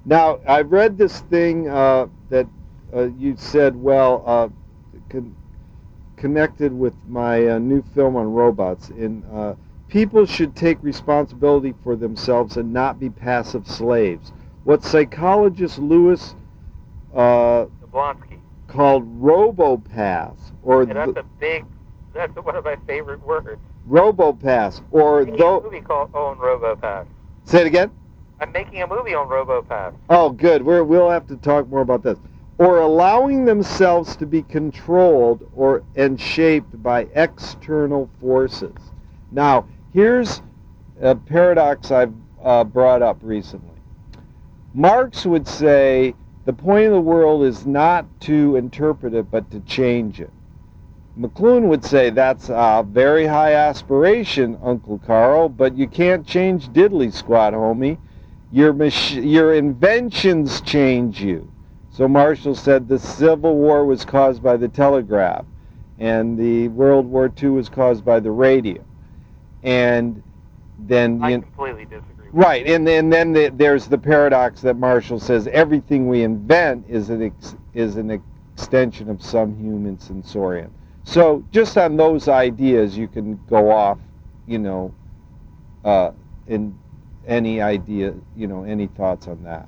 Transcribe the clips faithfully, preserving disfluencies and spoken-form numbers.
Now, I read this thing uh, that uh, you said, well, uh, con- connected with my uh, new film on robots. In uh, people should take responsibility for themselves and not be passive slaves. What psychologist Lewis uh, Jablonski called robopath, or and that's the, a big, that's one of my favorite words. robopath, or I'm making though. a movie called Own Robopath. Say it again. I'm making a movie on Robopath. Oh, good. We're, we'll have to talk more about this. Or allowing themselves to be controlled or and shaped by external forces. Now, here's a paradox I've uh, brought up recently. Marx would say the point of the world is not to interpret it, but to change it. McLuhan would say that's a very high aspiration, Uncle Carl, but you can't change diddly squat, homie. Your mach- your inventions change you. So Marshall said the Civil War was caused by the telegraph, and the World War Two was caused by the radio. And then I you, completely disagree with right, you. and then then the, there's the paradox that Marshall says everything we invent is an ex, is an extension of some human sensorium. So just on those ideas, you can go off, you know, uh, in any idea, you know, any thoughts on that?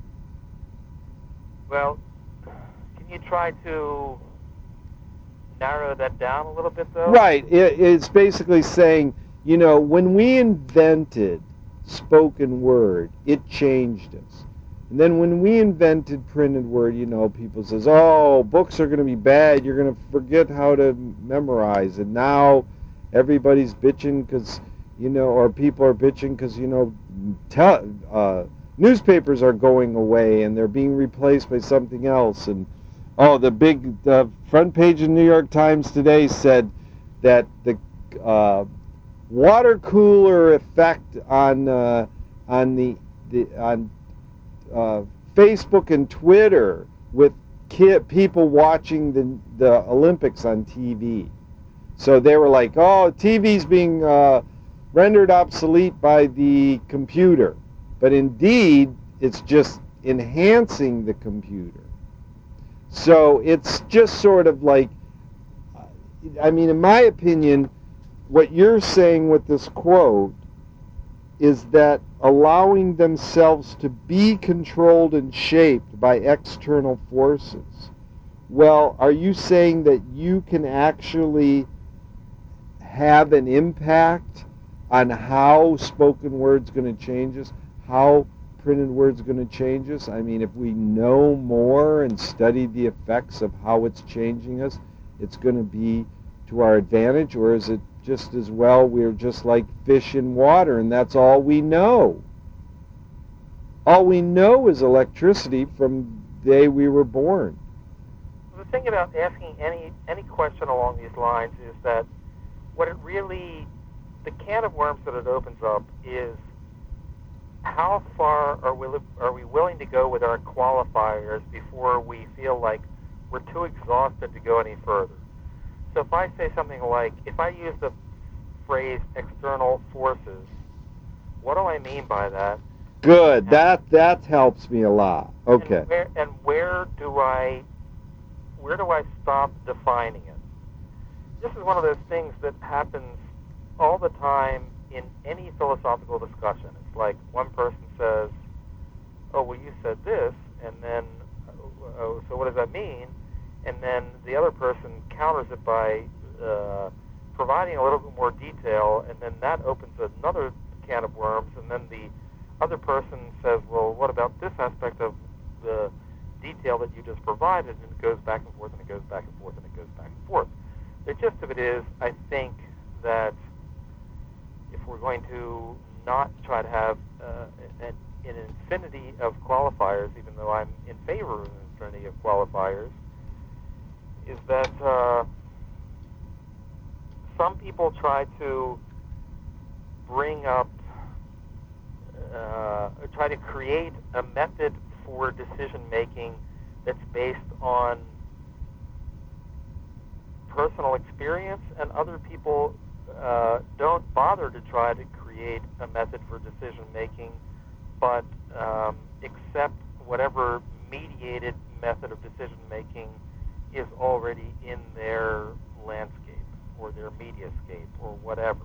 Well, can you try to narrow that down a little bit, though? Right. It, it's basically saying, you know, when we invented spoken word, it changed us. And then when we invented printed word, you know, people says, oh, books are going to be bad. You're going to forget how to memorize. And now everybody's bitching because, you know, or people are bitching because, you know, te- uh, newspapers are going away and they're being replaced by something else. And, oh, the big uh, front page of New York Times today said that the uh, water cooler effect on uh, on the, the on uh, Facebook and Twitter with kid, people watching the the Olympics on T V. So they were like, oh, T V's being uh, rendered obsolete by the computer. But indeed, it's just enhancing the computer. So it's just sort of like, I mean, in my opinion, what you're saying with this quote is that allowing themselves to be controlled and shaped by external forces. Well, are you saying that you can actually have an impact on how spoken word's going to change us, how printed word's going to change us? I mean, if we know more and study the effects of how it's changing us, it's going to be to our advantage, or is it just as well we're just like fish in water and that's all we know? All we know is electricity from the day we were born. The thing about asking any any question along these lines is that what it really, the can of worms that it opens up is how far are we are we willing to go with our qualifiers before we feel like we're too exhausted to go any further. So if I say something like, if I use the phrase external forces, what do I mean by that? Good. And, that that helps me a lot. Okay. And where, and where do I where do I stop defining it? This is one of those things that happens all the time in any philosophical discussion. It's like one person says, oh, well, you said this, and then, oh, so what does that mean? And then the other person counters it by uh, providing a little bit more detail, and then that opens another can of worms, and then the other person says, well, what about this aspect of the detail that you just provided? And it goes back and forth, and it goes back and forth, and it goes back and forth. The gist of it is, I think that if we're going to not try to have uh, an, an infinity of qualifiers, even though I'm in favor of an infinity of qualifiers, is that uh, some people try to bring up, uh, try to create a method for decision-making that's based on personal experience, and other people uh, don't bother to try to create a method for decision-making, but um, accept whatever mediated method of decision making is already in their landscape or their mediascape or whatever.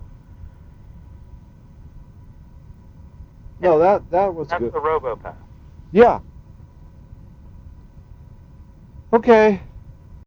No, that that was That's good. the RoboPath. Yeah. Okay.